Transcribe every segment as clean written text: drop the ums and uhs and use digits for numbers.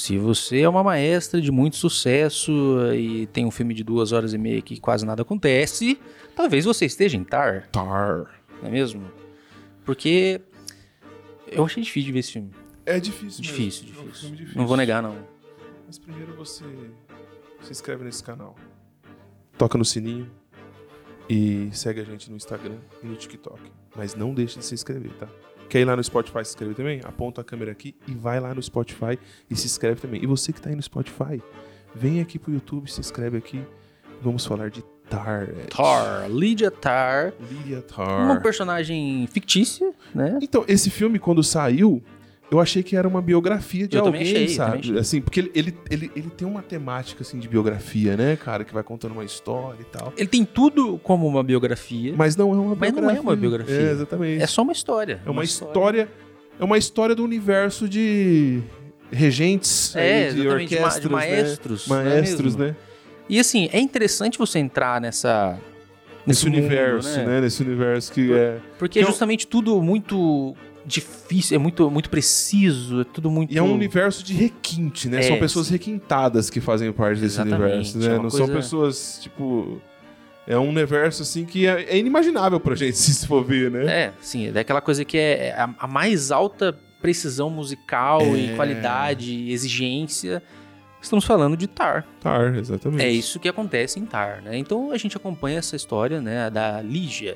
Se você é uma maestra de muito sucesso e tem um filme de 2h30 que quase nada acontece, talvez você esteja em Tar. Tar. Não é mesmo? Porque eu achei difícil de ver esse filme. É difícil. Difícil. É um filme difícil. Não vou negar, não. Mas primeiro você se inscreve nesse canal. Toca no sininho. E segue a gente no Instagram e no TikTok. Mas não deixe de se inscrever, tá? Quer ir lá no Spotify se inscrever também? Aponta a câmera aqui e vai lá no Spotify e se inscreve também. E você que tá aí no Spotify, vem aqui pro YouTube, se inscreve aqui. Vamos falar de Tar. Lydia Tar. Lydia Tar. Uma personagem fictícia, né? Então, esse filme, quando saiu, eu achei que era uma biografia de alguém, também achei, sabe? Assim, porque ele tem uma temática assim de biografia, né, cara? Que vai contando uma história e tal. Ele tem tudo como uma biografia. Mas não é uma biografia. Mas não é uma biografia. É, exatamente. É só uma história. É uma história do universo de regentes, aí, de orquestras, de maestros. Né? Maestros, né? E assim, é interessante você entrar nesse universo, mundo, né? Nesse universo que é... Porque é justamente tudo muito difícil, é muito preciso, é tudo muito... E é um universo de requinte, né? São pessoas requintadas que fazem parte desse universo, né? Não são pessoas, tipo... É um universo, assim, que é inimaginável pra gente, se for ver, né? É, sim, é daquela coisa que é a mais alta precisão musical e qualidade e exigência. Estamos falando de Tar. Tar, exatamente. É isso que acontece em Tar, né? Então a gente acompanha essa história, né, da Lydia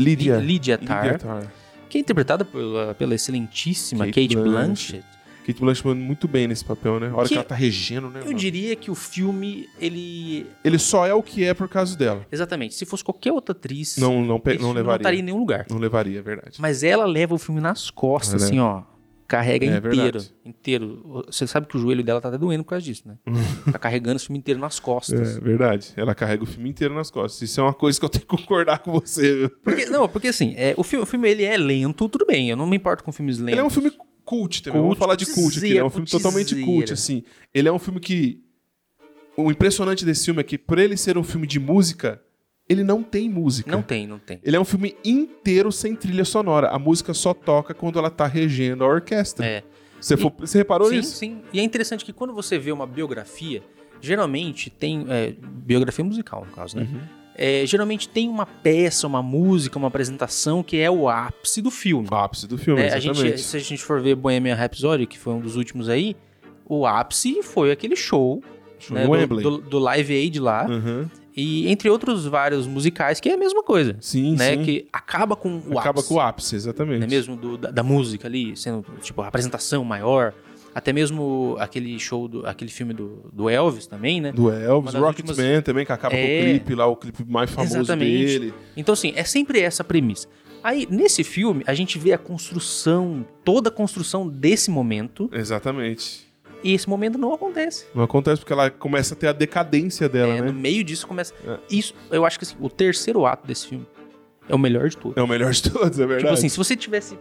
Tar, que é interpretada pela excelentíssima Cate Blanchett. Cate Blanchett manda muito bem nesse papel, né? A hora que ela tá regendo, né? Eu diria que o filme, ele só é o que é por causa dela. Exatamente. Se fosse qualquer outra atriz, não levaria. Não estaria em nenhum lugar. Não levaria, é verdade. Mas ela leva o filme nas costas, assim, ó. Carrega inteiro. Você sabe que o joelho dela tá até doendo por causa disso, né? Tá carregando o filme inteiro nas costas. É verdade. Ela carrega o filme inteiro nas costas. Isso é uma coisa que eu tenho que concordar com você. Porque assim, o filme ele é lento, tudo bem. Eu não me importo com filmes lentos. Ele é um filme cult também. Vamos falar de cult aqui. É um filme totalmente cult, assim. Ele é um filme que... O impressionante desse filme é que, por ele ser um filme de música... Ele não tem música. Não tem. Ele é um filme inteiro sem trilha sonora. A música só toca quando ela tá regendo a orquestra. Você reparou nisso? Sim. E é interessante que quando você vê uma biografia, geralmente tem... biografia musical, no caso, né? Uhum. Geralmente tem uma peça, uma música, uma apresentação que é o ápice do filme. O ápice do filme, exatamente. Se a gente for ver Bohemian Rhapsody, que foi um dos últimos aí, o ápice foi aquele show né, do Live Aid lá. Uhum. E entre outros vários musicais, que é a mesma coisa. Sim. Que acaba com o ápice. Acaba com o ápice, exatamente. Não é mesmo? Da música ali, sendo tipo a apresentação maior. Até mesmo aquele show, aquele filme do Elvis também, né? Do Elvis, Rocketman também, que acaba com o clipe lá, o clipe mais famoso dele. Então, assim, é sempre essa premissa. Aí, nesse filme, a gente vê toda a construção desse momento. Exatamente. E esse momento não acontece. Não acontece porque ela começa a ter a decadência dela, né? No meio disso começa... Isso, eu acho que assim, o terceiro ato desse filme é o melhor de todos. É o melhor de todos, é verdade. Tipo assim, se você tivesse...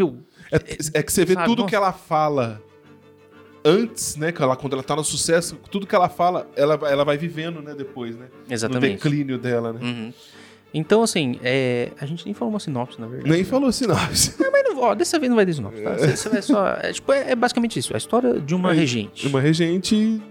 É que você vê tudo que ela fala antes, né? Quando ela tá no sucesso, tudo que ela fala, ela vai vivendo, né? Depois, né? Exatamente. No declínio dela, né? Uhum. Então, assim, a gente nem falou uma sinopse, na verdade. Nem falou sinopse. Mas não, dessa vez não vai ter sinopse, tá? Você vai só... É basicamente isso. A história de uma regente. Uma regente...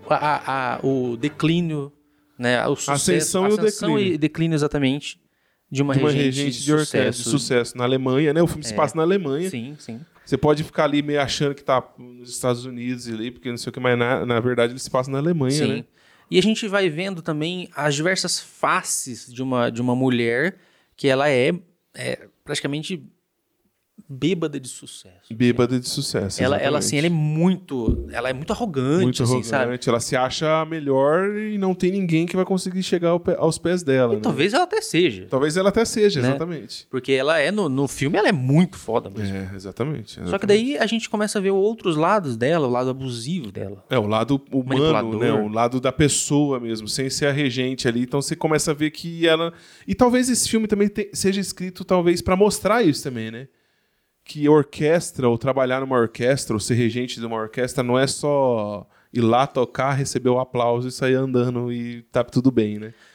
O declínio, né? O sucesso, ascensão e declínio, exatamente, de uma regente de orquestra de sucesso na Alemanha, né? O filme se passa na Alemanha. Sim. Você pode ficar ali meio achando que tá nos Estados Unidos ali, porque não sei o que, mas na verdade ele se passa na Alemanha, né? E a gente vai vendo também as diversas faces de uma mulher que ela é praticamente bêbada de sucesso. Bêbada de sucesso, ela assim, ela é muito arrogante, muito assim, arrogante, sabe? Ela se acha a melhor e não tem ninguém que vai conseguir chegar aos pés dela, e né? Talvez ela até seja. Né? Exatamente. Porque ela no filme ela é muito foda mesmo. Exatamente. Só que daí a gente começa a ver outros lados dela, o lado abusivo dela. O lado humano, né? O lado da pessoa mesmo, sem ser a regente ali. Então você começa a ver que ela... E talvez esse filme também seja escrito talvez pra mostrar isso também, né? Que orquestra, ou trabalhar numa orquestra, ou ser regente de uma orquestra, não é só ir lá tocar, receber o aplauso e sair andando e tá tudo bem, né?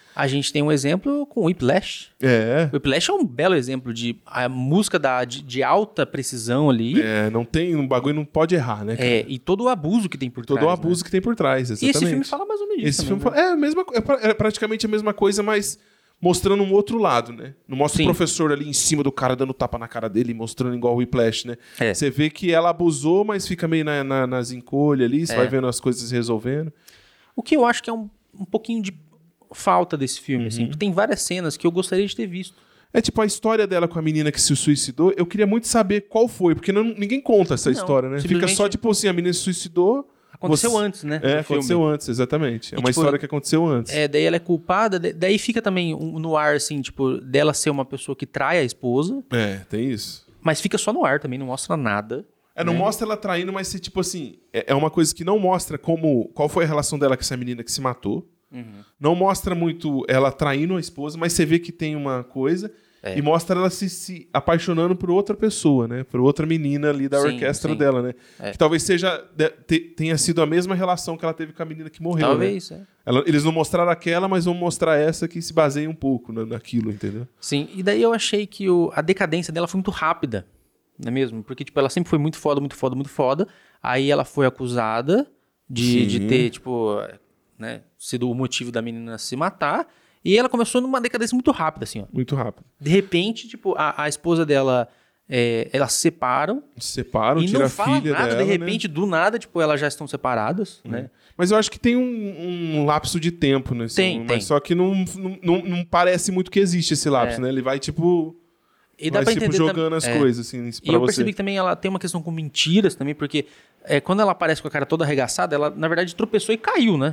A gente tem um exemplo com o Whiplash. O Whiplash é um belo exemplo de a música de alta precisão ali. Não tem, um bagulho não pode errar, né, cara? E todo o abuso que tem por trás. Todo o abuso que tem por trás, exatamente. E esse filme fala mais ou menos disso. Esse filme fala, é praticamente a mesma coisa, mas mostrando um outro lado, né? Não mostra o professor ali em cima do cara dando tapa na cara dele, mostrando igual o Whiplash, né? Você vê que ela abusou, mas fica meio nas encolhas ali, você vai vendo as coisas se resolvendo. O que eu acho que é um pouquinho de falta desse filme, assim. Tem várias cenas que eu gostaria de ter visto. É tipo a história dela com a menina que se suicidou. Eu queria muito saber qual foi, porque ninguém conta essa história, né? Fica só tipo assim, a menina se suicidou. Aconteceu antes, né? Aconteceu antes, exatamente. É uma história que aconteceu antes. Daí ela é culpada, daí fica também no ar, assim, tipo, dela ser uma pessoa que trai a esposa. Tem isso. Mas fica só no ar também, não mostra nada. Não mostra ela traindo, mas tipo assim, é uma coisa que não mostra qual foi a relação dela com essa menina que se matou. Não mostra muito ela traindo a esposa, mas você vê que tem uma coisa e mostra ela se apaixonando por outra pessoa, né? Por outra menina ali da orquestra dela, né? Que talvez tenha sido a mesma relação que ela teve com a menina que morreu, talvez, né? Eles não mostraram aquela, mas vão mostrar essa que se baseia um pouco naquilo, entendeu? Sim, e daí eu achei que a decadência dela foi muito rápida, não é mesmo? Porque, tipo, ela sempre foi muito foda, muito foda, muito foda. Aí ela foi acusada de ter, tipo, né, sido o motivo da menina se matar. E ela começou numa decadência muito rápida, assim, ó. Muito rápido. De repente, tipo, a esposa dela, elas se separam. Separam, e tira não a fala filha nada, dela, de repente, do nada, tipo, elas já estão separadas, né? Mas eu acho que tem um lapso de tempo, né? Tem. Só que não parece muito que existe esse lapso, né? Ele vai, tipo... E dá pra entender jogando as coisas, assim, pra E eu percebi que também ela tem uma questão com mentiras também, porque quando ela aparece com a cara toda arregaçada, ela, na verdade, tropeçou e caiu, né?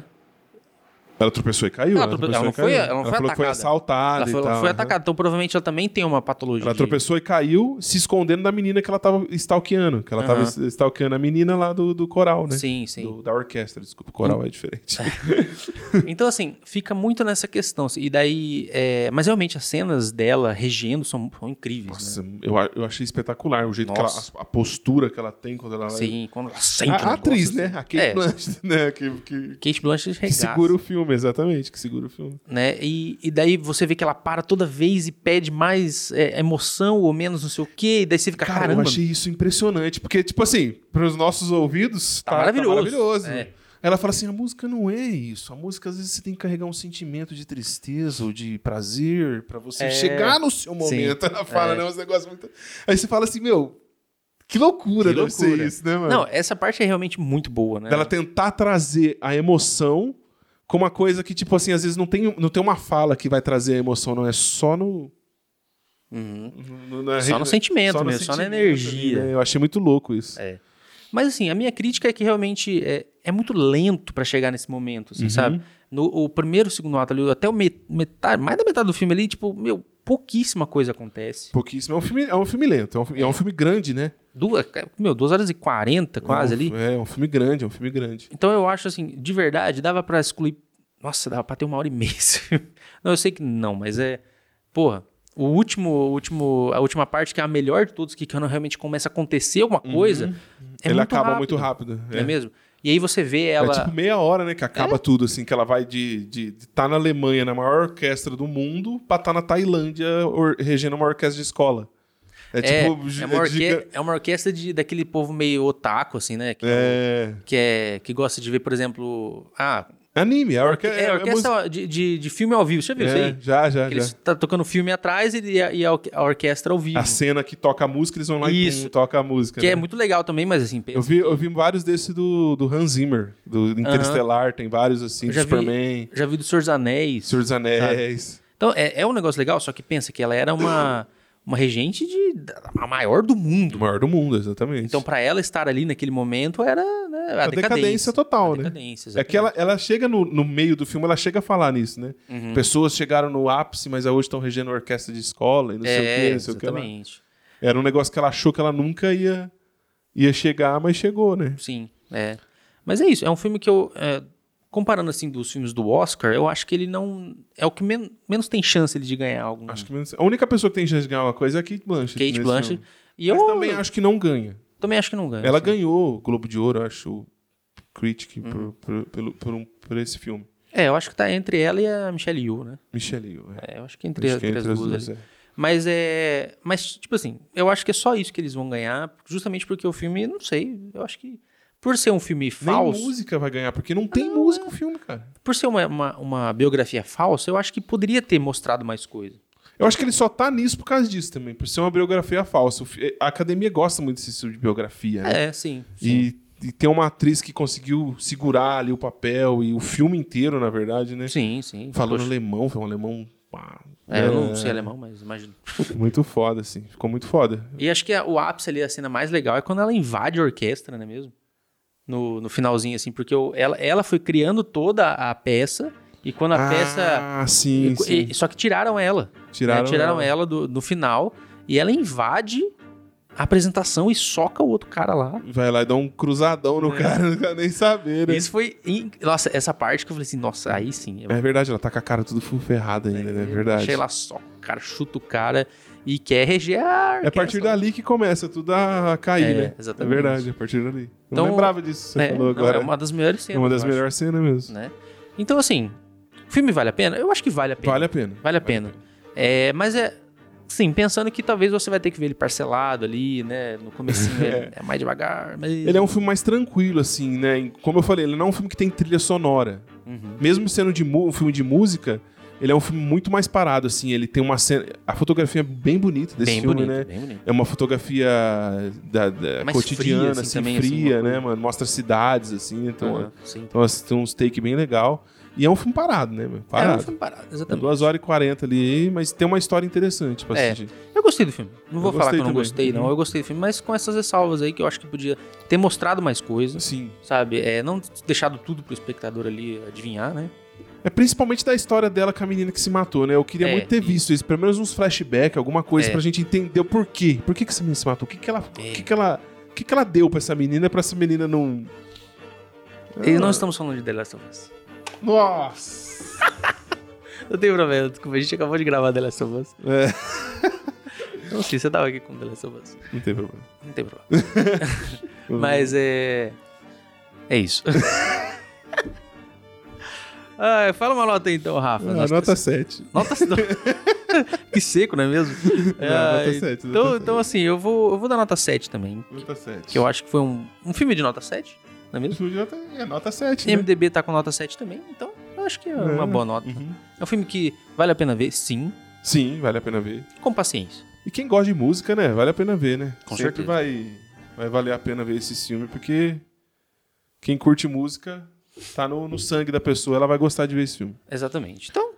Ela tropeçou e caiu? Ela não foi falou atacada. Que foi assaltada Ela foi atacada, então provavelmente ela também tem uma patologia. Ela tropeçou e caiu se escondendo da menina que ela tava stalkeando. Que ela tava stalkeando a menina lá do coral, né? Sim. Da orquestra, desculpa. O coral é diferente. Então, assim, fica muito nessa questão. E daí... Mas realmente as cenas dela regendo são incríveis. Nossa, né? eu achei espetacular o jeito que ela... A postura que ela tem quando ela... Sim, quando ela sente a atriz, assim. né? A Cate Blanchett, né? Kate Blanchett que segura o filme, exatamente. Que segura o filme. Né? E daí você vê que ela para toda vez e pede mais emoção ou menos não sei o quê. E daí você fica, caramba. Eu achei isso impressionante. Porque, tipo assim, para os nossos ouvidos, tá maravilhoso. Ela fala assim, a música não é isso. A música, às vezes, você tem que carregar um sentimento de tristeza ou de prazer pra você chegar no seu momento. Ela fala, né? Uns negócios muito... Aí você fala assim, meu... Que loucura deve ser isso, né, mano? Não, essa parte é realmente muito boa, né? Ela tentar trazer a emoção com uma coisa que, tipo assim, às vezes não tem uma fala que vai trazer a emoção, não. É só no... Só no sentimento mesmo, só na energia. Ali, né? Eu achei muito louco isso. Mas, assim, a minha crítica é que realmente é muito lento pra chegar nesse momento, assim, sabe? O primeiro, segundo ato ali, até metade, mais da metade do filme ali, tipo, pouquíssima coisa acontece. Pouquíssimo. É um filme lento. É um filme grande, né? 2h40 quase ali. É um filme grande, Então eu acho assim, de verdade, dava pra excluir... Nossa, dava pra ter 1h30 esse filme. Não, eu sei que não, mas Porra, a última parte, que é a melhor de todos, que quando realmente começa a acontecer alguma coisa... Ele acaba muito rápido. Não é mesmo? E aí você vê ela... É tipo meia hora, né? Que acaba tudo, assim. Que ela vai de tá na Alemanha, na maior orquestra do mundo, pra tá na Tailândia, regendo uma orquestra de escola. É uma orquestra daquele povo meio otaku, assim, né? Que gosta de ver, por exemplo... Anime, orquestra de filme ao vivo. Você já viu isso aí? Já. Eles tá tocando filme atrás e a orquestra ao vivo. A cena que toca a música, eles vão lá e tocam a música. Que é muito legal também, mas assim... Eu vi vários desses do Hans Zimmer, do Interestelar, tem vários assim, do Superman. Já vi do Senhor dos Anéis. Senhor dos Anéis. Então, é um negócio legal, só que pensa que ela era uma regente a maior do mundo. Maior do mundo, exatamente. Então, pra ela estar ali naquele momento, era a decadência total, né? É que ela chega no meio do filme, ela chega a falar nisso, né? Pessoas chegaram no ápice, mas hoje estão regendo orquestra de escola e não sei o quê, não sei o que lá. Era um negócio que ela achou que ela nunca ia chegar, mas chegou, né? Sim, Mas é isso, é um filme que eu... comparando assim dos filmes do Oscar, eu acho que ele não... É o que menos tem chance de ganhar algum... Acho que a única pessoa que tem chance de ganhar uma coisa é a Kate Blanchett. Mas também acho que não ganha. Também acho que não ganha. Ela ganhou o Globo de Ouro, acho, Critic, por esse filme. Eu acho que tá entre ela e a Michelle Yeoh, né? Michelle Yeoh, eu acho que entre as duas ali. Mas, tipo assim, eu acho que é só isso que eles vão ganhar, justamente porque o filme, não sei, eu acho que por ser um filme falso... Nem música vai ganhar, porque não tem música o filme, cara. Por ser uma biografia falsa, eu acho que poderia ter mostrado mais coisa. Eu acho que ele só tá nisso por causa disso também, por ser uma biografia falsa. A academia gosta muito desse tipo de biografia, né? Sim. E tem uma atriz que conseguiu segurar ali o papel e o filme inteiro, na verdade, né? Sim. Falando alemão, foi um alemão... eu não sei alemão, mas imagino. Muito foda, assim. Ficou muito foda. E acho que o ápice ali, a cena mais legal é quando ela invade a orquestra, não é mesmo? No finalzinho, assim, porque ela foi criando toda a peça e quando a peça... Sim. Só que tiraram ela. Tiraram ela do final e ela invade a apresentação e soca o outro cara lá. Vai lá e dá um cruzadão no cara, não quer nem saber, né? Isso foi... Nossa, essa parte que eu falei assim, nossa, aí sim. É verdade, ela tá com a cara tudo ferrada ainda, né? É verdade. Achei lá só, o cara chuta o cara e quer regear. É a partir dali que começa tudo a cair, né? Exatamente. É verdade, é a partir dali. Então, não lembrava disso, você falou agora. É uma das melhores cenas. É uma das melhores cenas mesmo. Né? Então, assim, o filme vale a pena? Eu acho que vale a pena. Vale a pena. Mas sim, pensando que talvez você vai ter que ver ele parcelado ali, né? No comecinho é mais devagar. Mas... Ele é um filme mais tranquilo, assim, né? Como eu falei, ele não é um filme que tem trilha sonora. Mesmo sendo um filme de música, ele é um filme muito mais parado, assim. Ele tem uma cena... A fotografia é bem bonita desse filme, né? Bem bonito. É uma fotografia cotidiana, fria, assim, também, fria, assim, né, mano? Mostra cidades, assim. Então, sim. tem uns take bem legal. E é um filme parado, né, mano? É um filme parado, exatamente. 2h40 ali, mas tem uma história interessante pra assistir. Eu gostei do filme. Não vou falar que eu não também. gostei, não. Eu gostei do filme, mas com essas ressalvas aí que eu acho que podia ter mostrado mais coisas. Sim. Sabe? Não deixado tudo pro espectador ali adivinhar, né? Principalmente da história dela com a menina que se matou, né? Eu queria muito ter visto isso. Pelo menos uns flashbacks, alguma coisa pra gente entender o porquê. Por que essa menina se matou? O que ela deu pra essa menina não... E não estamos falando de The Last of Us. Nossa! Não tem problema, desculpa, a gente acabou de gravar The Last of Us. Não sei, você tava aqui com The Last of Us. Não tem problema. Mas é isso. Fala uma nota aí então, Rafa. Nota 7. Nota 7. Que seco, não é mesmo? Nota 7. Então, assim, eu vou dar nota 7 também. Nota 7. Que eu acho que foi um filme de nota 7, não é mesmo? Nota 7, né? MDB tá com nota 7 também, então eu acho que é uma boa nota. É um filme que vale a pena ver, sim. Sim, vale a pena ver. Com paciência. E quem gosta de música, né? Vale a pena ver, né? Com Sempre certeza. vai valer a pena ver esse filme, porque quem curte música tá no sangue da pessoa, ela vai gostar de ver esse filme. Exatamente. Então...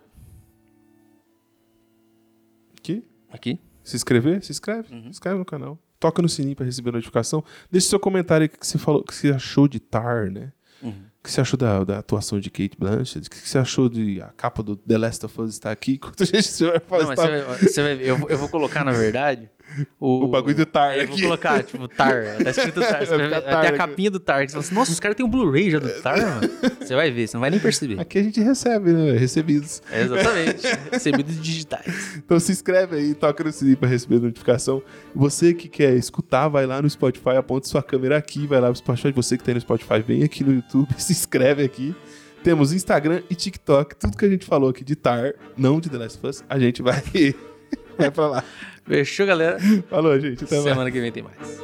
Aqui. Se inscrever? Se inscreve. Se inscreve no canal. Toca no sininho pra receber notificação. Deixe seu comentário aí o que você falou, o que você achou de Tar, né? O que você achou da atuação de Cate Blanchett? O que você achou de a capa do The Last of Us estar aqui? Quanto gente você vai fazer? Você vai ver, eu vou colocar, na verdade, o bagulho do Tar aqui. Eu vou colocar, tipo, Tar. Tá escrito Tar. Até a capinha do Tar. Você fala assim, nossa, os caras têm um Blu-ray já do Tar, mano. Você vai ver, você não vai nem perceber. Aqui a gente recebe, né? Recebidos. Exatamente. Recebidos digitais. Então se inscreve aí, toca no sininho pra receber a notificação. Você que quer escutar, vai lá no Spotify, aponta sua câmera aqui, vai lá pro Spotify. Você que tá aí no Spotify, vem aqui no YouTube, se inscreve aqui. Temos Instagram e TikTok. Tudo que a gente falou aqui de Tar, não de The Last of Us, a gente vai pra lá. Fechou, galera? Falou, gente. Até mais. Semana que vem tem mais.